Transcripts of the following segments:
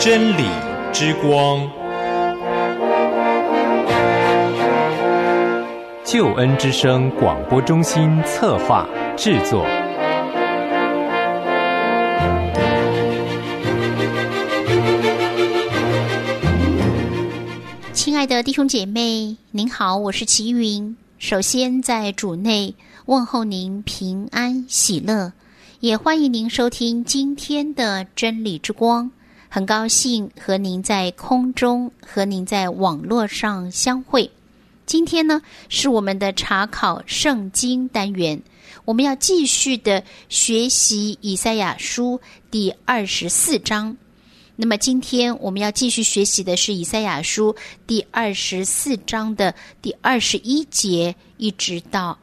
真理之光， 救恩之声广播中心策划制作。 亲爱的弟兄姐妹，您好，我是齐云。首先在主内问候您平安喜乐，也欢迎您收听今天的真理之光。很高兴和您在空中和您在网络上相会。今天呢，是我们的查考圣经单元，我们要继续的学习以赛亚书第24章。那么今天我们要继续学习的是以赛亚书第24章的第21节一直到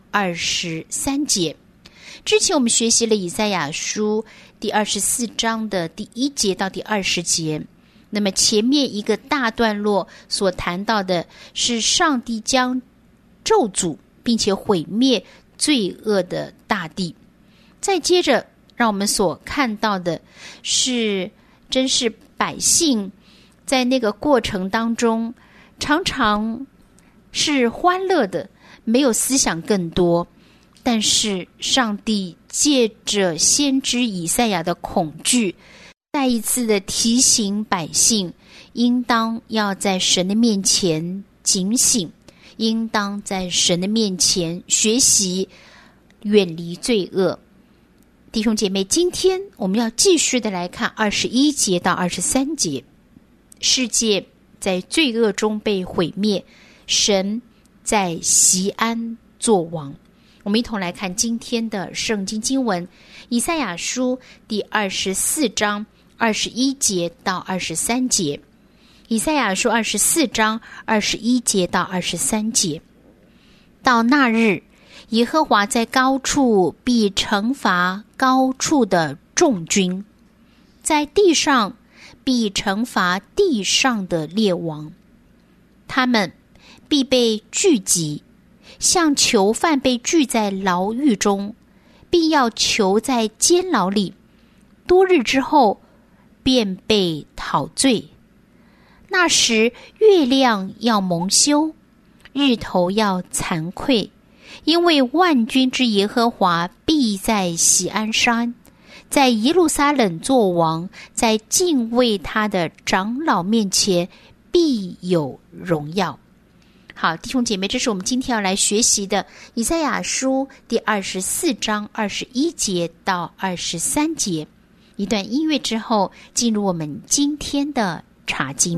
23节。之前我们学习了以赛亚书第24章的第1节到第20节，那么前面一个大段落所谈到的是上帝将咒诅并且毁灭罪恶的大地。再接着让我们所看到的是，真是百姓在那个过程当中常常是欢乐的，没有思想更多，但是上帝借着先知以赛亚的恐惧，再一次的提醒百姓，应当要在神的面前警醒，应当在神的面前学习远离罪恶。弟兄姐妹，今天我们要继续的来看21节到23节。世界在罪恶中被毁灭，神在锡安作王。我们一同来看今天的圣经经文，以赛亚书第24章21节到23节。以赛亚书24章21节到23节。到那日，耶和华在高处必惩罚高处的众军，在地上必惩罚地上的列王，他们必被聚集，像囚犯被聚在牢狱中，必要囚在监牢里，多日之后便被讨罪。那时月亮要蒙羞，日头要惭愧，因为万军之耶和华必在锡安山，在耶路撒冷作王，在敬畏他的长老面前必有荣耀。好，弟兄姐妹，这是我们今天要来学习的以赛亚书第24章21节到23节。一段音乐之后，进入我们今天的查经。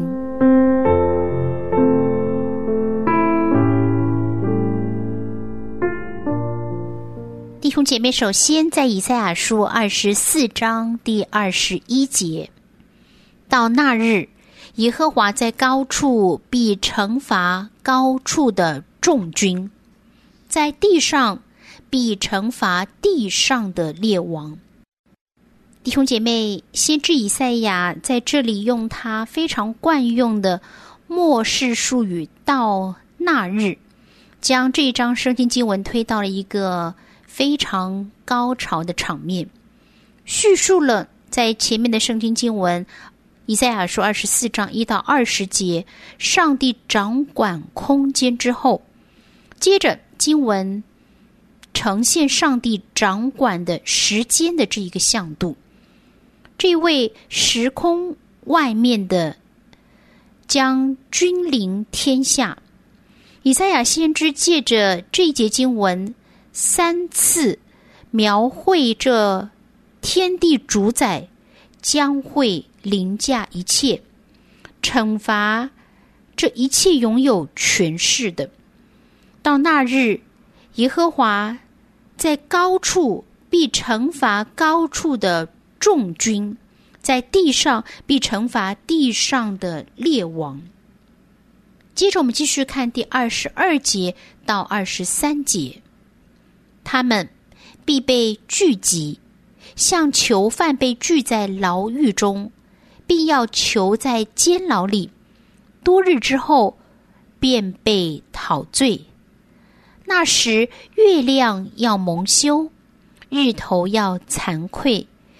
弟兄姐妹，首先在以赛亚书24章第21节，到那日，耶和华在高处必惩罚高处的众军，在地上必惩罚地上的列王。弟兄姐妹，先知以赛亚在这里用他非常惯用的末世术语到那日，将这一章圣经经文推到了一个非常高潮的场面，叙述了在前面的圣经经文以赛亚书24章1到20节上帝掌管空间之后，接着经文呈现上帝掌管的时间的这一个向度，这位时空外面的将君临天下。以赛亚先知借着这一节经文3次描绘这天地主宰将会凌驾一切，惩罚这一切拥有权势的。到那日，耶和华在高处必惩罚高处的众军，在地上必惩罚地上的列王。接着我们继续看第22节到23节。他们必被聚集，像囚犯被聚在牢狱中，必要囚在监牢里，多日之后便被讨罪。那时月亮要蒙羞，日头要惭愧，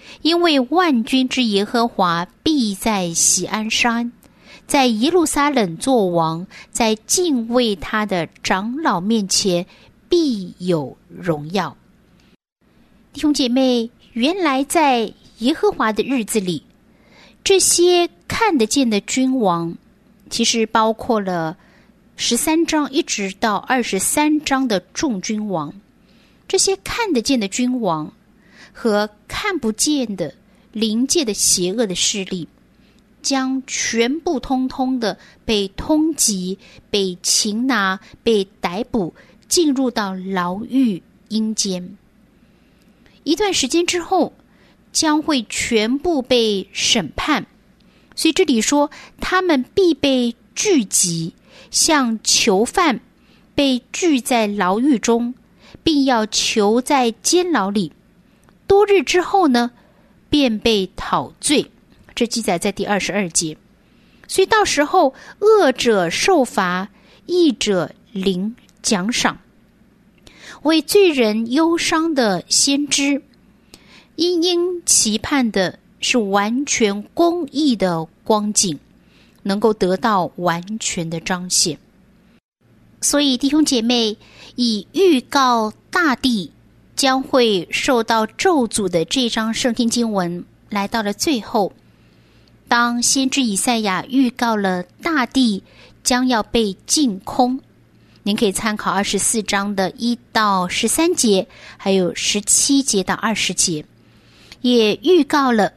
因为万军之耶和华必在锡安山，在耶路撒冷作王，在敬畏他的长老面前必有荣耀。弟兄姐妹，原来在耶和华的日子里，这些看得见的君王，其实包括了13章一直到23章的众君王。这些看得见的君王和看不见的灵界的邪恶的势力，将全部通通的被通缉、被擒拿、被逮捕，进入到牢狱阴间。一段时间之后，将会全部被审判。所以这里说，他们必被聚集，像囚犯被聚在牢狱中，并要囚在监牢里。多日之后呢，便被讨罪。这记载在第22节。所以到时候，恶者受罚，义者领奖赏。为罪人忧伤的先知，殷期盼的是完全公义的光景，能够得到完全的彰显。所以弟兄姐妹，以预告大地将会受到咒诅的这章圣经经文来到了最后。当先知以赛亚预告了大地将要被净空，您可以参考24章的1到13节，还有17节到20节，也预告了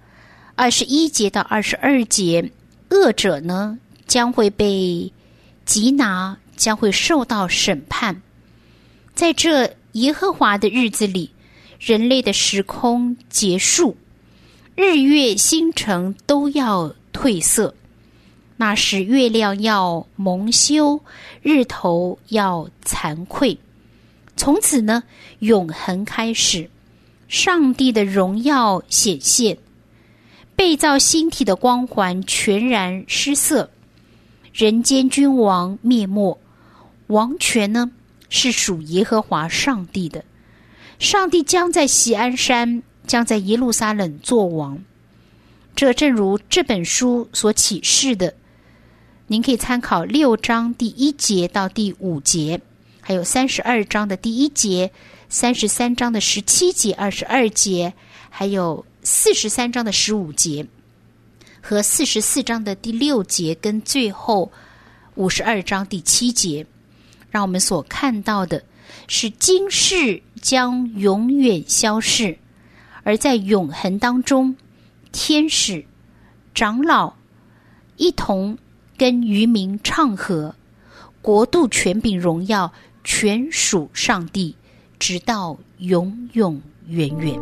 21节到22节，恶者呢将会被缉拿，将会受到审判。在这耶和华的日子里，人类的时空结束，日月星辰都要褪色，那时月亮要蒙羞，日头要惭愧。从此呢，永恒开始，上帝的荣耀显现，被造星体的光环全然失色，人间君王灭没，王权呢是属耶和华上帝的。上帝将在锡安山，将在耶路撒冷作王。这正如这本书所启示的，您可以参考6章第1节到第5节，还有32章的第1节、33章的17节、22节，还有43章的15节和44章的第6节，跟最后52章第7节。让我们所看到的是今世将永远消逝，而在永恒当中，天使、长老一同跟渔民唱和，国度、权柄、荣耀全属上帝，直到永永远远。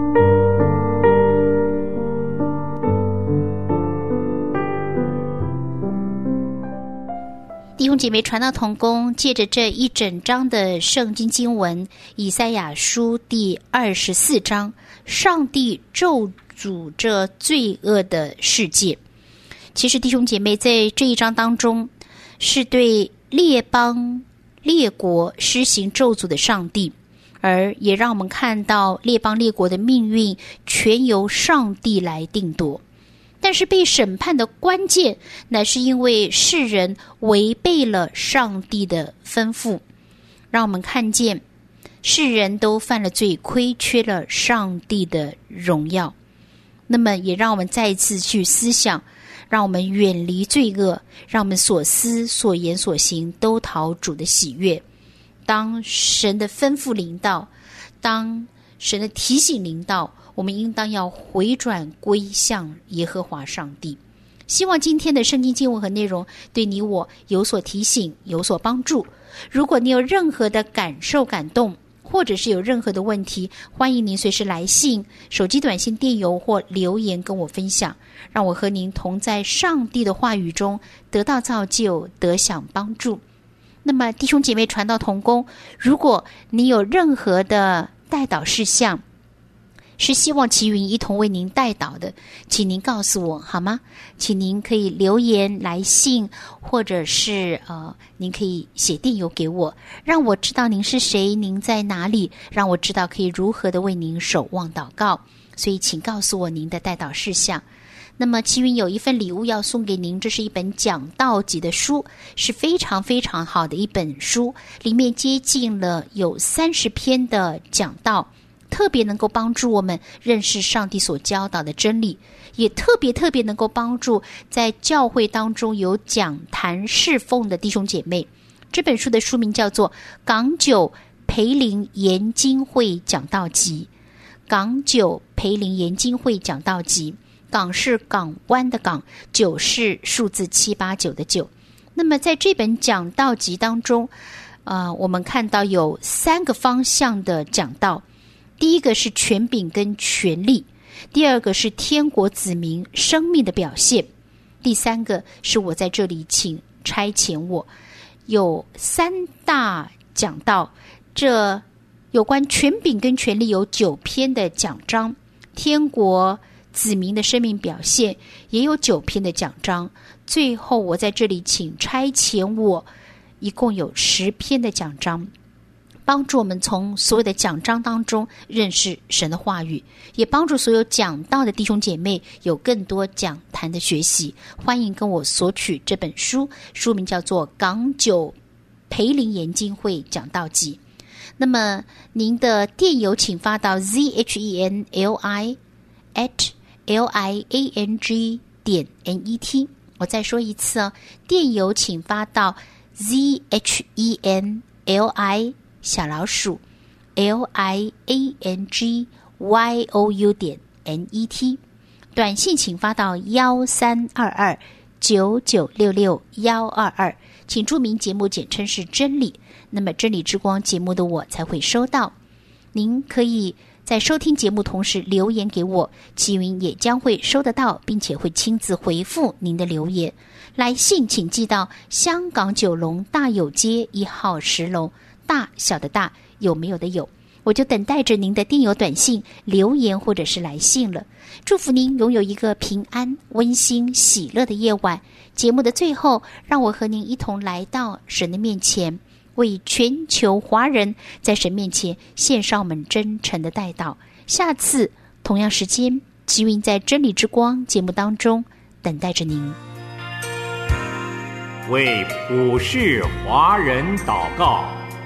弟兄姐妹，传道同工借着这一整章的圣经经文，以赛亚书第24章，上帝咒诅这罪恶的世界。其实弟兄姐妹，在这一章当中，是对列邦列国施行咒诅的上帝，而也让我们看到列邦列国的命运全由上帝来定夺。但是被审判的关键，乃是因为世人违背了上帝的吩咐，让我们看见世人都犯了罪，亏缺了上帝的荣耀。那么也让我们再一次去思想，让我们远离罪恶，让我们所思所言所行都讨主的喜悦。当神的吩咐临到，当神的提醒临到，我们应当要回转归向耶和华上帝。希望今天的圣经经文和内容对你我有所提醒，有所帮助。如果你有任何的感受感动，或者是有任何的问题，欢迎您随时来信、手机短信、电邮或留言跟我分享，让我和您同在上帝的话语中得到造就，得享帮助。那么弟兄姐妹，传道同工，如果你有任何的代祷事项，是希望齐云一同为您代祷的，请您告诉我好吗？请您可以留言来信，或者是您可以写电邮给我，让我知道您是谁，您在哪里，让我知道可以如何的为您守望祷告。 所以请告诉我您的代祷事项。那么齐云有一份礼物要送给您，这是一本讲道集的书，是非常非常好的一本书，里面接近了有30篇的讲道，特别能够帮助我们认识上帝所教导的真理，也特别能够帮助在教会当中有讲坛侍奉的弟兄姐妹。这本书的书名叫做《港九培灵研经会讲道集》，港九培灵研经会讲道集，港是港湾的港，九是数字789的9。那么在这本讲道集当中，我们看到有3个方向的讲道。第一个是权柄跟权力，第二个是天国子民生命的表现，第三个是我在这里请差遣我。有3大讲道，这有关权柄跟权力有9篇的讲章，天国子民的生命表现也有9篇的讲章，最后我在这里请差遣我，一共有10篇的讲章，帮助我们从所有的讲章当中认识神的话语，也帮助所有讲道的弟兄姐妹有更多讲坛的学习。欢迎跟我索取这本书，书名叫做《港九培灵研经会讲道集》。那么您的电邮请发到 zhenli@liang.net。 我再说一次哦，电邮请发到 zhenli@liangyou.net， 短信请发到132299662122，请注明节目简称是真理，那么真理之光节目的我才会收到。您可以在收听节目同时留言给我，齐云也将会收得到，并且会亲自回复您的留言。来信请寄到香港9龙大有街1号10楼，大小的大，有没有的有，我就等待着您的电邮短信留言或者是来信了。祝福您拥有一个平安温馨喜乐的夜晚。节目的最后，让我和您一同来到神的面前，为全球华人在神面前献上我们真诚的代祷。下次同样时间，齐云在真理之光节目当中等待着您。 为普世华人祷告。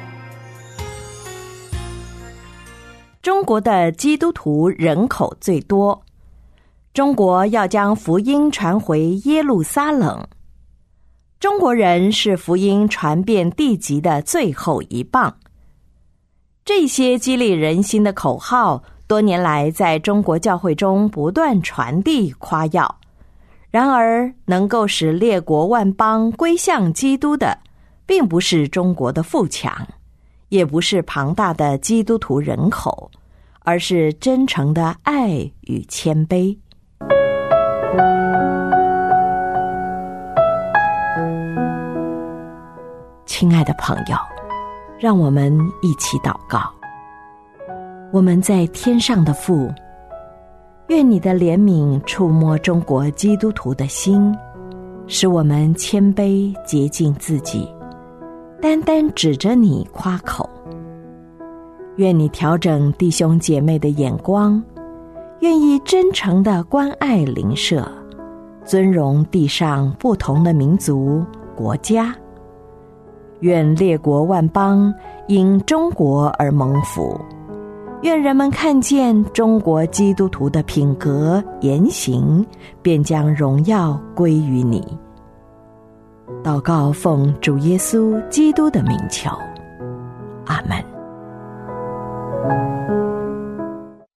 中国的基督徒人口最多，中国要将福音传回耶路撒冷。中国人是福音传遍地极的最后一棒。这些激励人心的口号，多年来在中国教会中不断传递夸耀。然而，能够使列国万邦归向基督的，并不是中国的富强，也不是庞大的基督徒人口，而是真诚的爱与谦卑。亲爱的朋友，让我们一起祷告。我们在天上的父，愿你的怜悯触摸中国基督徒的心，使我们谦卑洁净自己，单单指着你夸口。愿你调整弟兄姐妹的眼光，愿意真诚地关爱邻舍，尊荣地上不同的民族国家。愿列国万邦因中国而蒙福，愿人们看见中国基督徒的品格言行，便将荣耀归于你。祷告奉主耶稣基督的名求，阿们。